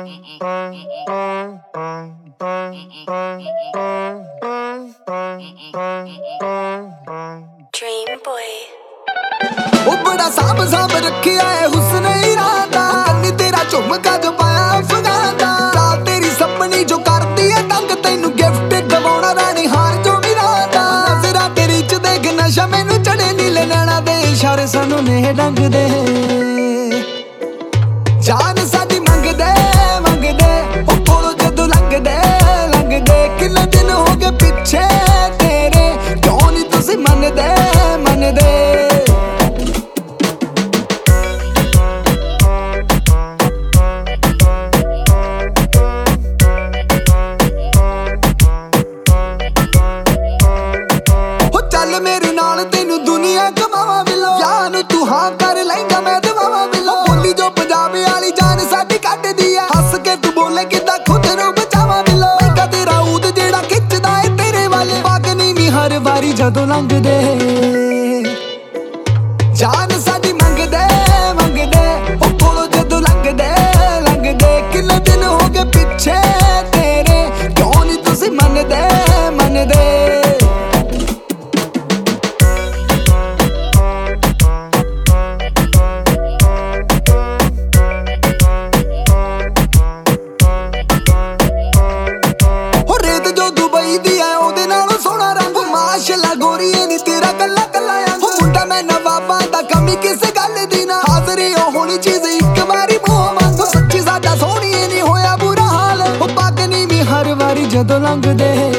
Dream boy ਉਹ ਬੜਾ ਸਾਂਭ ਸਾਂਭ ਰੱਖਿਆ ਏ ਹੁਸਨ ਇਰਾਦਾ ਕੰਨੀ ਤੇਰਾ ਝੁਮਕਾ ਜੋ ਪਾਇਆ ਅਫਗਾਨ ਦਾ ਰਾਤ ਤੇਰੀ ਸਪਨੀ ਜੋ ਕਰਦੀ ਏ ਤੰਗ ਤੈਨੂੰ ਗਿਫਟ ਦਵਾਉਣਾ ਰਾਣੀ ਹਾਰ ਜੋ ਮਿਰਾਦਾ ਨਜ਼ਰਾਂ ਤੇਰੀ ਚ ਦੇਖ ਨਸ਼ਾ ਮੈਨੂੰ ਚੜੇ ਨੀਲੇ ਨੈਣਾ ਦੇ ਇਸ਼ਾਰੇ ਸਾਨੂੰ ਨੇ ਡੰਗਦੇ ਜਾਨ ਸਾਡੀ ਮੰਗਦੇ ਉਹ ਕੋਲੋਂ ਜਦੋਂ ਲੰਘਦੇ ਕਿੰਨੇ ਦਿਨ ਹੋ ਗਏ ਪਿੱਛੇ ਤੇਰੇ ਕਿਉਂ ਨਹੀਂ ਤੁਸੀਂ ਮੰਨਦੇ ਚੱਲ ਮੇਰੇ ਨਾਲ ਤੈਨੂੰ ਦੁਨੀਆ ਕਮਾਵਾ ਬਿਲੋ ਯਾਰ ਨੂੰ ਤੂੰ ਹਾਂ ਕਰ ਲੈਂਗਾ ਮੈਂ ਦਵਾਵਾ ਬਿਲੋ ਬੋਲੀ ਜੋ ਪੰਜਾਬ ਵਾਲੀ ਜਾਨ ਸਾਡੀ ਕੱਢਦੀ ਆ ਹੱਸ ਕੇ ਤੂੰ ਬੋਲੇ ਕਿੱਦਾਂ ਖੁਦ ਨੂੰ ਬਚਾਵਾ ਬਿਲੋ ਮੈਂ ਤੇਰਾ ਊਦ ਜਿਹੜਾ ਖਿੱਚਦਾ ਏ ਤੇਰੇ ਵਾਲੇ ਬਾਗਨੀ ਵੀ ਹਰ ਵਾਰੀ ਜਦੋਂ ਲੰਘਦੇ ਜਾਨ ਸਾਡੀ ਮੰਗਦੇ ਉਹ ਕੋਲੋਂ ਜਦੋਂ ਲੰਘਦੇ ਕਿੰਨੇ ਦਿਨ ਹੋ ਗਏ ਪਿੱਛੇ ਤੇਰੇ ਕਿਉਂ ਨਹੀਂ ਤੁਸੀਂ ਮੰਨਦੇ ਦੁਬਈ ਦੀ ਐ ਉਹਦੇ ਨਾਲੋਂ ਸੋਹਣਾ ਰੰਗ ਮਾਸ਼ਾਅੱਲਾ ਗੋਰੀਏ ਨੀ ਤੇਰਾ ਕੱਲਾ ਕੱਲਾ ਅੰਗ ਮੁੰਡਾ ਮੈਂ ਨਵਾਬਾਂ ਦਾ ਕਮੀ ਕਿਸੇ ਗੱਲ ਦੀ ਨਾ ਹਾਜ਼ਰੀ ਉਹ ਹੋਣੀ ਚੀਜ਼ ਇੱਕ ਵਾਰੀ ਮੂੰਹ ਮੰਗ ਸੱਚੀ ਸਾਡਾ ਸੋਹਣੀਏ ਨੀ ਹੋਇਆ ਬੁਰਾ ਹਾਲ ਉਹ ਪੱਗ ਨੀ ਵੀ ਹਰ ਵਾਰੀ ਜਦੋਂ ਲੰਘਦੇ